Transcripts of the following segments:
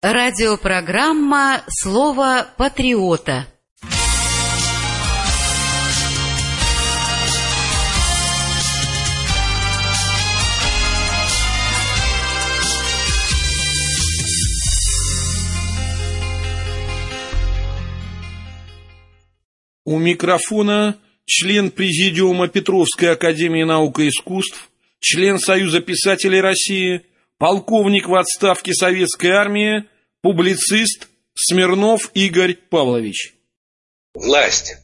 Радиопрограмма «Слово патриота». У микрофона член Президиума Петровской академии наук и искусств, член Союза писателей России, полковник в отставке Советской армии, публицист Смирнов Игорь Павлович. Власть.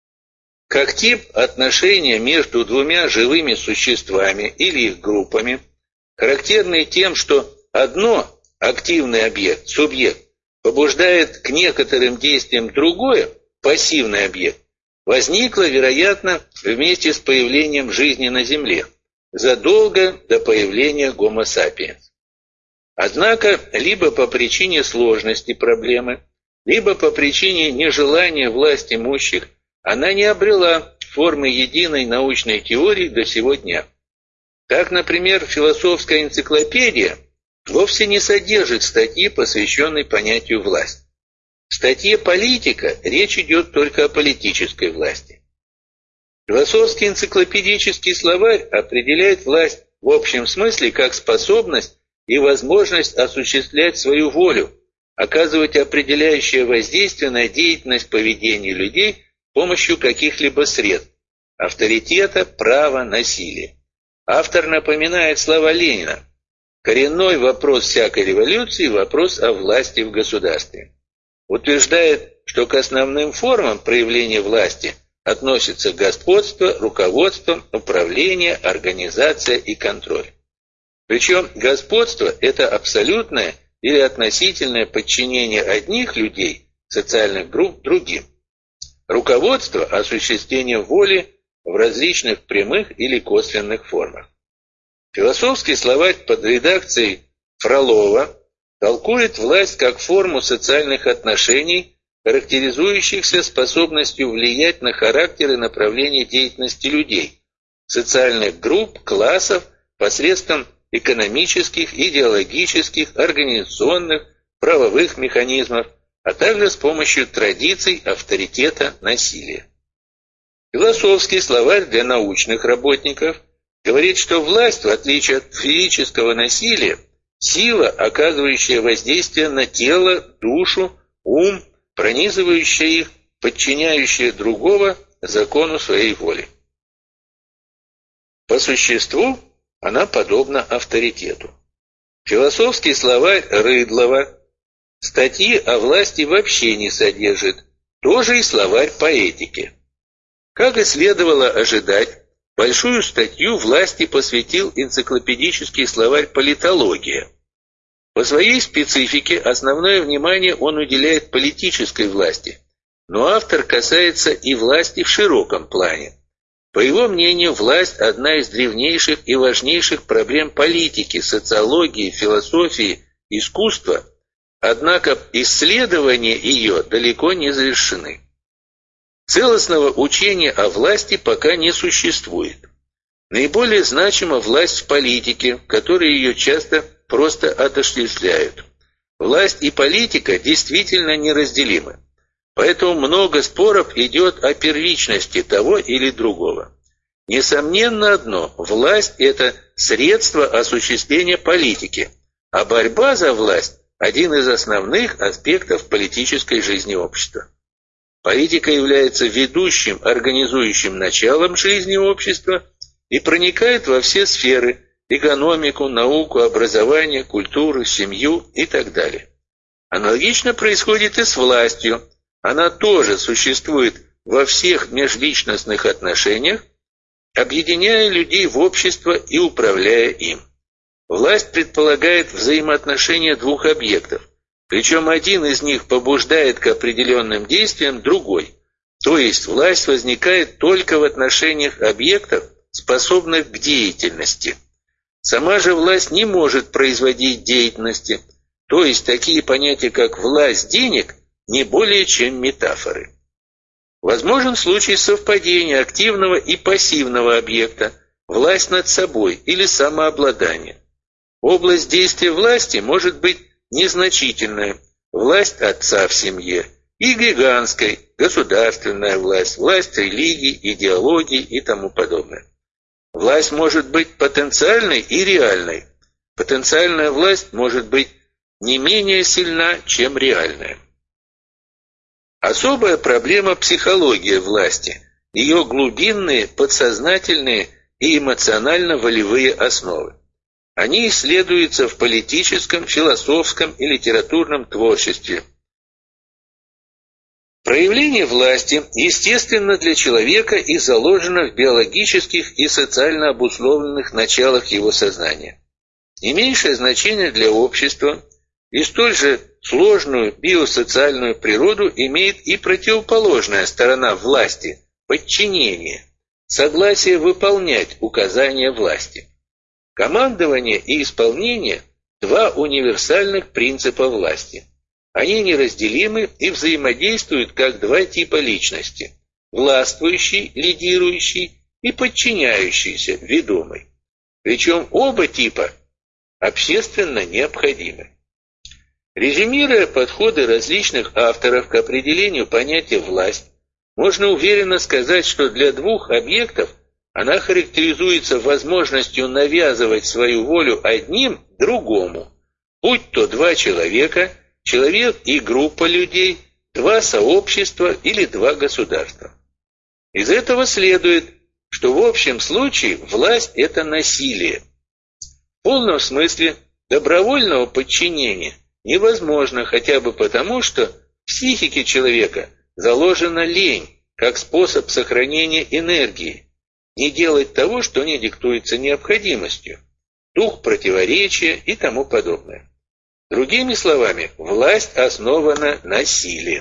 Как тип отношения между двумя живыми существами или их группами, характерный тем, что одно, активный объект, субъект, побуждает к некоторым действиям другое, пассивный объект, возникла, вероятно, вместе с появлением жизни на Земле, задолго до появления Homo sapiens. Однако, либо по причине сложности проблемы, либо по причине нежелания власть имущих, она не обрела формы единой научной теории до сего дня. Так, например, философская энциклопедия вовсе не содержит статьи, посвященной понятию «власть». В статье «Политика» речь идет только о политической власти. Философский энциклопедический словарь определяет власть в общем смысле как способность и возможность осуществлять свою волю, оказывать определяющее воздействие на деятельность поведения людей с помощью каких-либо средств – авторитета, права, насилия. Автор напоминает слова Ленина: «Коренной вопрос всякой революции – вопрос о власти в государстве». Утверждает, что к основным формам проявления власти относятся господство, руководство, управление, организация и контроль. Причем господство – это абсолютное или относительное подчинение одних людей, социальных групп, другим. Руководство – осуществление воли в различных прямых или косвенных формах. Философский словарь под редакцией Фролова толкует власть как форму социальных отношений, характеризующихся способностью влиять на характер и направление деятельности людей, социальных групп, классов посредством экономических, идеологических, организационных, правовых механизмов, а также с помощью традиций, авторитета, насилия. Философский словарь для научных работников говорит, что власть, в отличие от физического насилия, сила, оказывающая воздействие на тело, душу, ум, пронизывающая их, подчиняющая другого закону своей воли. По существу она подобна авторитету. Философский словарь Рыдлова статьи о власти вообще не содержит, тоже и словарь по этике. Как и следовало ожидать, большую статью власти посвятил энциклопедический словарь «Политология». По своей специфике основное внимание он уделяет политической власти, но автор касается и власти в широком плане. По его мнению, власть – одна из древнейших и важнейших проблем политики, социологии, философии, искусства, однако исследования ее далеко не завершены. Целостного учения о власти пока не существует. Наиболее значима власть в политике, в которой ее часто просто отождествляют. Власть и политика действительно неразделимы. Поэтому много споров идет о первичности того или другого. Несомненно одно – власть – это средство осуществления политики, а борьба за власть – один из основных аспектов политической жизни общества. Политика является ведущим, организующим началом жизни общества и проникает во все сферы – экономику, науку, образование, культуру, семью и так далее. Аналогично происходит и с властью. Она тоже существует во всех межличностных отношениях, объединяя людей в общество и управляя им. Власть предполагает взаимоотношения двух объектов, причем один из них побуждает к определенным действиям другой, то есть власть возникает только в отношениях объектов, способных к деятельности. Сама же власть не может производить деятельности, то есть такие понятия, как власть денег, не более чем метафоры. Возможен случай совпадения активного и пассивного объекта, власть над собой или самообладание. Область действия власти может быть незначительная власть отца в семье и гигантская государственная власть, власть религии, идеологии и тому подобное. Власть может быть потенциальной и реальной. Потенциальная власть может быть не менее сильна, чем реальная. Особая проблема – психология власти, ее глубинные, подсознательные и эмоционально-волевые основы. Они исследуются в политическом, философском и литературном творчестве. Проявление власти естественно для человека и заложено в биологических и социально обусловленных началах его сознания. Не меньшее значение для общества и столь же сложную биосоциальную природу имеет и противоположная сторона власти – подчинение, согласие выполнять указания власти. Командование и исполнение – два универсальных принципа власти. Они неразделимы и взаимодействуют как два типа личности – властвующий, лидирующий и подчиняющийся, ведомый. Причем оба типа общественно необходимы. Резюмируя подходы различных авторов к определению понятия «власть», можно уверенно сказать, что для двух объектов она характеризуется возможностью навязывать свою волю одним другому, будь то два человека, человек и группа людей, два сообщества или два государства. Из этого следует, что в общем случае власть – это насилие. В полном смысле добровольного подчинения невозможно хотя бы потому, что в психике человека заложена лень как способ сохранения энергии, не делать того, что не диктуется необходимостью, дух противоречия и тому подобное. Другими словами, власть основана на силе.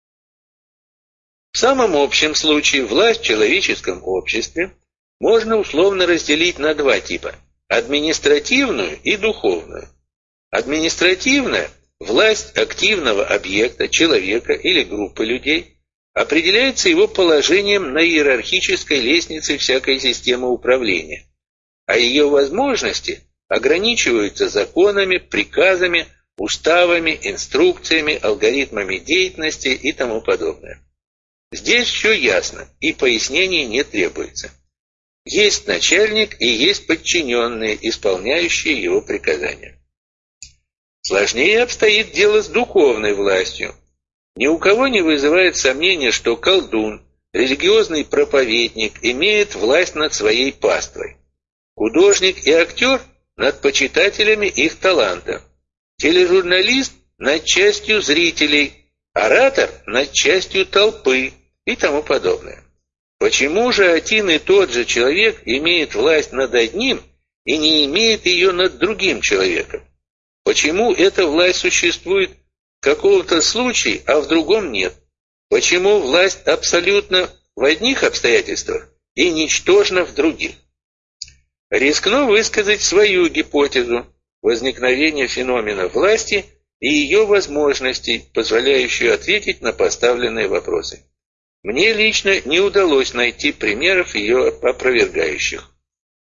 В самом общем случае власть в человеческом обществе можно условно разделить на два типа – административную и духовную. Административная – власть активного объекта, человека или группы людей – определяется его положением на иерархической лестнице всякой системы управления, а ее возможности ограничиваются законами, приказами, уставами, инструкциями, алгоритмами деятельности и тому подобное. Здесь все ясно, и пояснений не требуется. Есть начальник и есть подчиненные, исполняющие его приказания. Сложнее обстоит дело с духовной властью. Ни у кого не вызывает сомнения, что колдун, религиозный проповедник, имеет власть над своей паствой. Художник и актер – над почитателями их таланта. Тележурналист – над частью зрителей, оратор – над частью толпы и тому подобное. Почему же один и тот же человек имеет власть над одним и не имеет ее над другим человеком? Почему эта власть существует в каком-то случае, а в другом нет? Почему власть абсолютно в одних обстоятельствах и ничтожна в других? Рискну высказать свою гипотезу возникновения феномена власти и ее возможностей, позволяющую ответить на поставленные вопросы. Мне лично не удалось найти примеров ее опровергающих.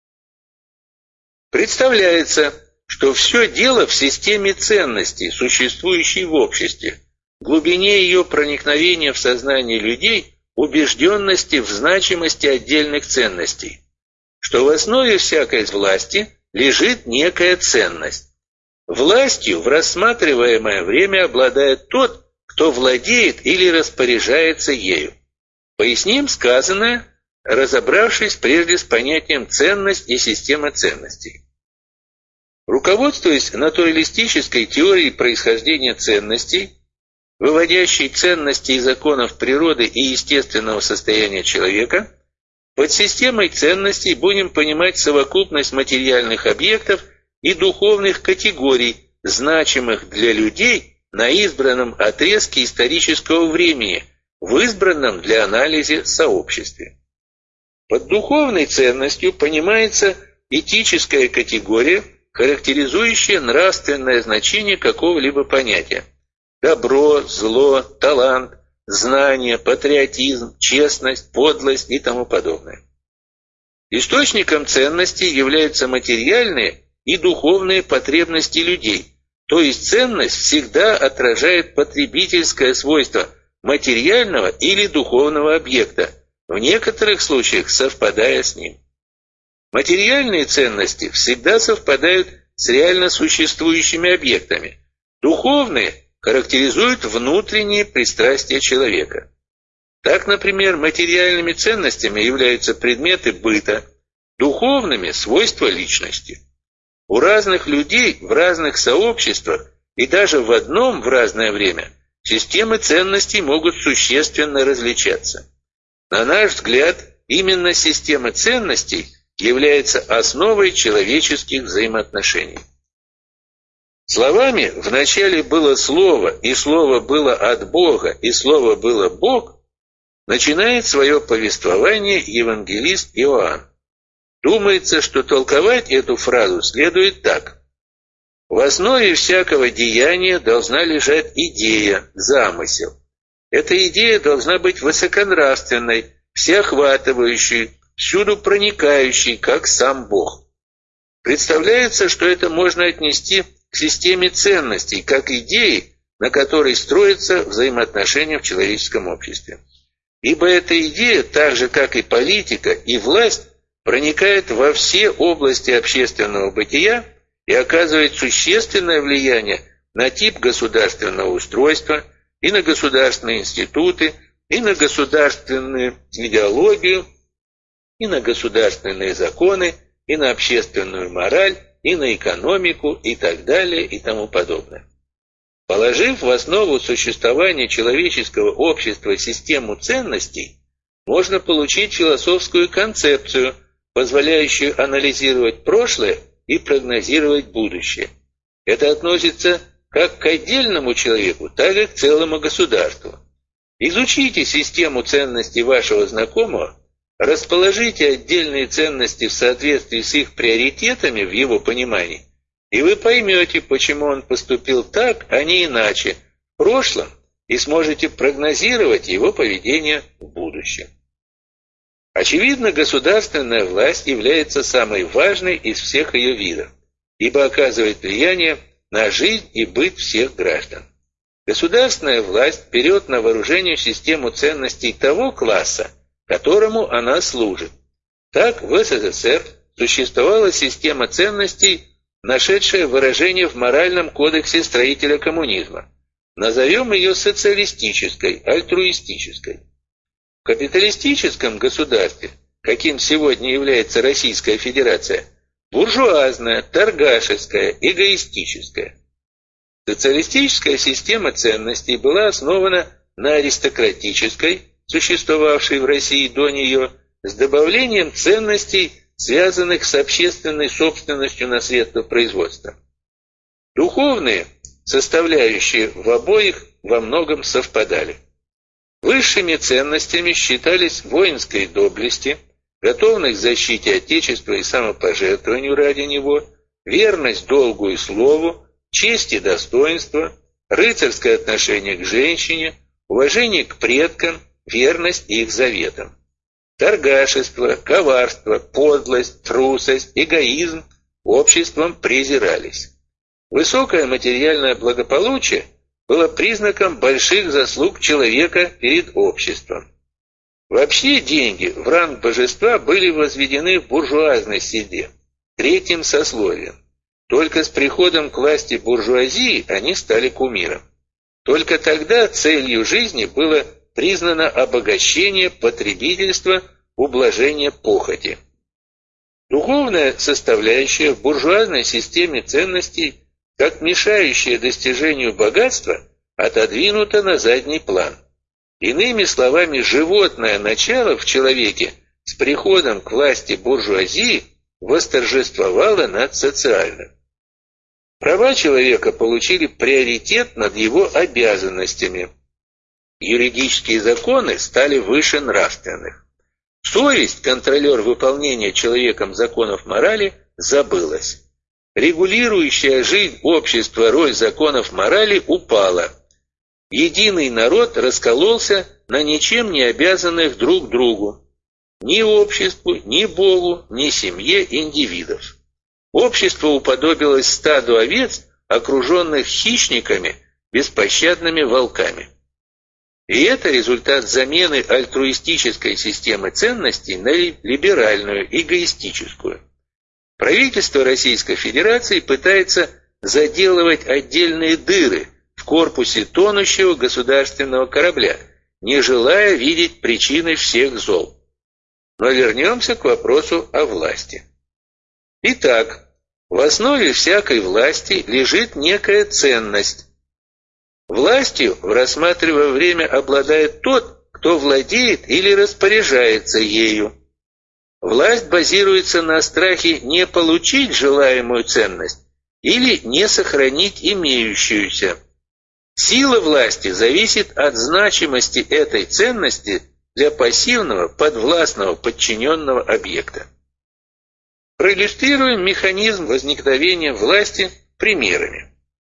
Представляется, что все дело в системе ценностей, существующей в обществе, в глубине ее проникновения в сознание людей, убежденности в значимости отдельных ценностей, что в основе всякой власти лежит некая ценность. Властью в рассматриваемое время обладает тот, кто владеет или распоряжается ею. Поясним сказанное, разобравшись прежде с понятием «ценность» и «система ценностей». Руководствуясь натуралистической теорией происхождения ценностей, выводящей ценности из законов природы и естественного состояния человека, под системой ценностей будем понимать совокупность материальных объектов и духовных категорий, значимых для людей на избранном отрезке исторического времени, в избранном для анализа сообществе. Под духовной ценностью понимается этическая категория, характеризующая нравственное значение какого-либо понятия. Добро, зло, талант, знание, патриотизм, честность, подлость и тому подобное. Источником ценностей являются материальные и духовные потребности людей, То есть ценность всегда отражает потребительское свойство материального или духовного объекта, в некоторых случаях совпадая с ним. Материальные ценности всегда совпадают с реально существующими объектами. Духовные характеризуют внутренние пристрастия человека. Так, например, материальными ценностями являются предметы быта, духовными – свойства личности. У разных людей в разных сообществах и даже в одном в разное время системы ценностей могут существенно различаться. На наш взгляд, именно система ценностей является основой человеческих взаимоотношений. Словами «вначале было Слово, и Слово было от Бога, и Слово было Бог» начинает свое повествование евангелист Иоанн. Думается, что толковать эту фразу следует так. В основе всякого деяния должна лежать идея, замысел. Эта идея должна быть высоконравственной, всеохватывающей, всюду проникающей, как сам Бог. Представляется, что это можно отнести к системе ценностей, как идеи, на которой строятся взаимоотношения в человеческом обществе. Ибо эта идея, так же как и политика, и власть, проникает во все области общественного бытия и оказывает существенное влияние на тип государственного устройства, и на государственные институты, и на государственную идеологию, и на государственные законы, и на общественную мораль, и на экономику, и так далее, и тому подобное. Положив в основу существования человеческого общества систему ценностей, можно получить философскую концепцию, позволяющую анализировать прошлое и прогнозировать будущее. Это относится как к отдельному человеку, так и к целому государству. Изучите систему ценностей вашего знакомого, расположите отдельные ценности в соответствии с их приоритетами в его понимании, и вы поймете, почему он поступил так, а не иначе в прошлом, и сможете прогнозировать его поведение в будущем. Очевидно, государственная власть является самой важной из всех ее видов, ибо оказывает влияние на жизнь и быт всех граждан. Государственная власть берет на вооружение систему ценностей того класса, которому она служит. Так в СССР существовала система ценностей, нашедшая выражение в моральном кодексе строителя коммунизма. Назовем ее социалистической, альтруистической. В капиталистическом государстве, каким сегодня является Российская Федерация, буржуазная, торгашеская, эгоистическая. Социалистическая система ценностей была основана на аристократической, существовавшей в России до нее, с добавлением ценностей, связанных с общественной собственностью на средства производства. Духовные составляющие в обоих во многом совпадали. Высшими ценностями считались воинской доблести, готовность к защите Отечества и самопожертвованию ради него, верность долгу и слову, честь и достоинство, рыцарское отношение к женщине, уважение к предкам, верность их заветам. Торгашество, коварство, подлость, трусость, эгоизм обществом презирались. Высокое материальное благополучие было признаком больших заслуг человека перед обществом. Вообще деньги в ранг божества были возведены в буржуазной среде, третьим сословием. Только с приходом к власти буржуазии они стали кумиром. Только тогда целью жизни было признано обогащение потребительства, ублажение похоти. Духовная составляющая в буржуазной системе ценностей, как мешающая достижению богатства, отодвинута на задний план. Иными словами, животное начало в человеке с приходом к власти буржуазии восторжествовало над социальным. Права человека получили приоритет над его обязанностями. Юридические законы стали выше нравственных. Совесть, контролер выполнения человеком законов морали, забылась. Регулирующая жизнь общества роль законов морали упала. Единый народ раскололся на ничем не обязанных друг другу. Ни обществу, ни Богу, ни семье индивидов. Общество уподобилось стаду овец, окруженных хищниками, беспощадными волками. И это результат замены альтруистической системы ценностей на либеральную, эгоистическую. Правительство Российской Федерации пытается заделывать отдельные дыры в корпусе тонущего государственного корабля, не желая видеть причиной всех зол. Но вернемся к вопросу о власти. Итак, в основе всякой власти лежит некая ценность. Властью в рассматриваемое время обладает тот, кто владеет или распоряжается ею. Власть базируется на страхе не получить желаемую ценность или не сохранить имеющуюся. Сила власти зависит от значимости этой ценности для пассивного, подвластного, подчиненного объекта. Проиллюстрируем механизм возникновения власти примерами.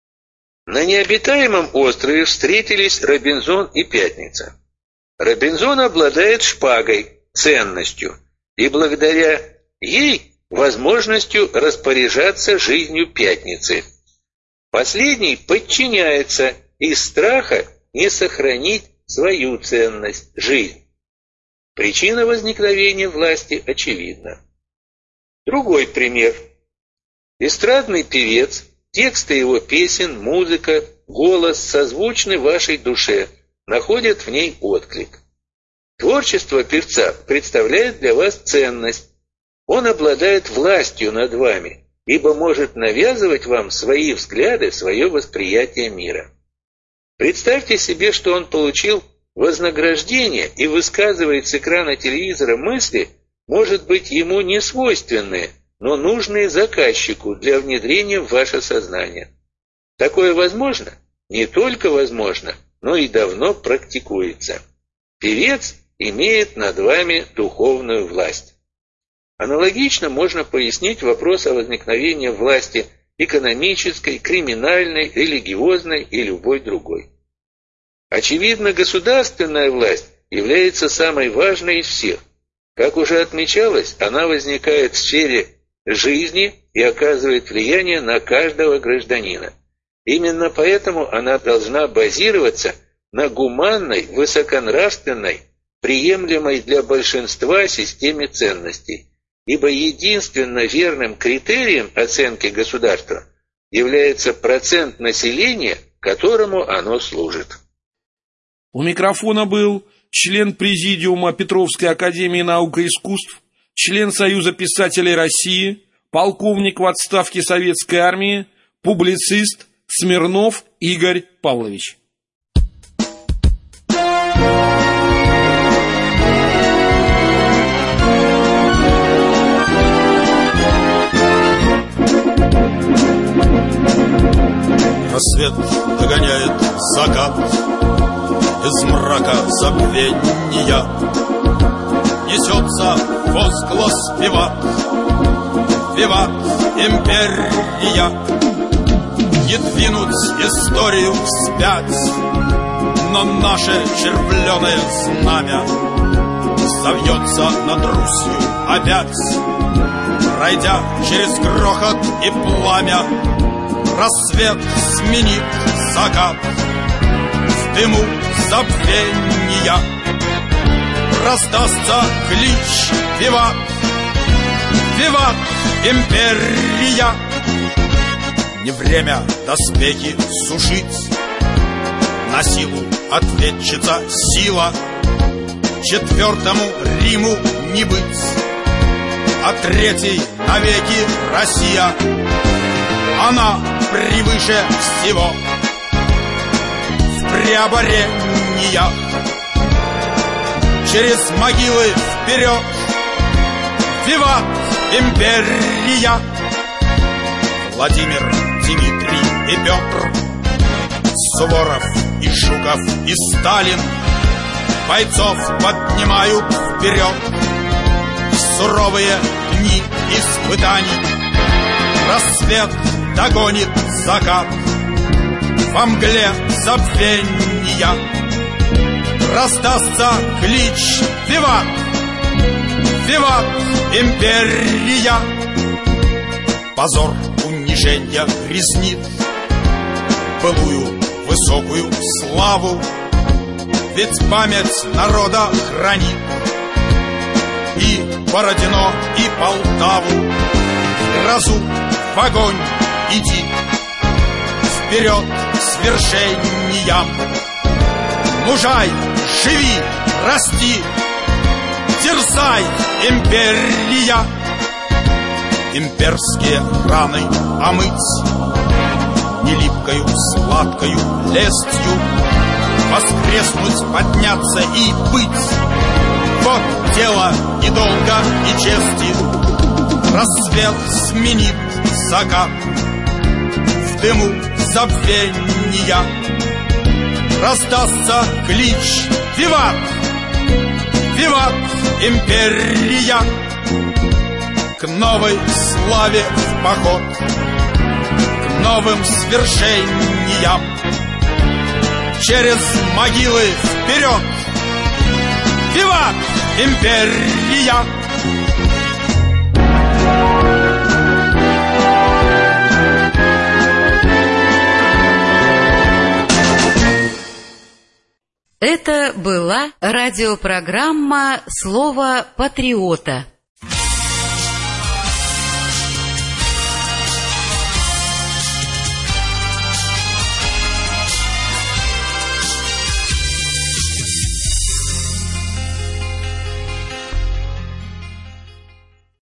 На необитаемом острове встретились Робинзон и Пятница. Робинзон обладает шпагой, ценностью, и благодаря ей возможностью распоряжаться жизнью Пятницы. Последний подчиняется из страха не сохранить свою ценность, жизнь. Причина возникновения власти очевидна. Другой пример. Эстрадный певец, тексты его песен, музыка, голос созвучны вашей душе, находят в ней отклик. Творчество певца представляет для вас ценность. Он обладает властью над вами, ибо может навязывать вам свои взгляды, свое восприятие мира. Представьте себе, что он получил вознаграждение и высказывает с экрана телевизора мысли, может быть, ему не свойственные, но нужные заказчику для внедрения в ваше сознание. Такое возможно? Не только возможно, но и давно практикуется. Певец имеет над вами духовную власть. Аналогично можно пояснить вопрос о возникновении власти экономической, криминальной, религиозной и любой другой. Очевидно, государственная власть является самой важной из всех. Как уже отмечалось, она возникает в сфере жизни и оказывает влияние на каждого гражданина. Именно поэтому она должна базироваться на гуманной, высоконравственной, приемлемой для большинства системе ценностей, ибо единственно верным критерием оценки государства является процент населения, которому оно служит. У микрофона был член Президиума Петровской академии наук и искусств, член Союза писателей России, полковник в отставке Советской армии, публицист Смирнов Игорь Павлович. Рассвет догоняет закат, из мрака забвения несется возглас виват, виват империя. Не двинуть историю вспять, но наше червленое знамя завьется над Русью опять, пройдя через грохот и пламя. Рассвет сменит закат, в дыму забвения раздастся клич «Виват! Виват, империя!» Не время доспехи сушить, на силу ответчица сила. Четвертому Риму не быть, а третий навеки Россия. Она превыше всего в преоборениях. Через могилы вперед! Виват, империя! Владимир, Дмитрий и Петр, Суворов и Жуков и Сталин бойцов поднимают вперед в суровые дни испытаний. Рассвет догонит закат, во мгле забвения раздастся клич «Виват! Виват, империя!» Позор унижения грязнит былую высокую славу, ведь память народа хранит и Бородино, и Полтаву. В грозу, в огонь иди, вперед к свершениям. Мужай, живи, расти, дерзай, империя. Имперские раны омыть не липкою, сладкою лестью, воскреснуть, подняться и быть. Вот дело и долга, и чести. Рассвет сменит закат, в дыму забвения раздастся клич: «Виват! Виват, империя!» К новой славе в поход, к новым свершениям, через могилы вперед! Виват, империя! Это была радиопрограмма «Слово патриота».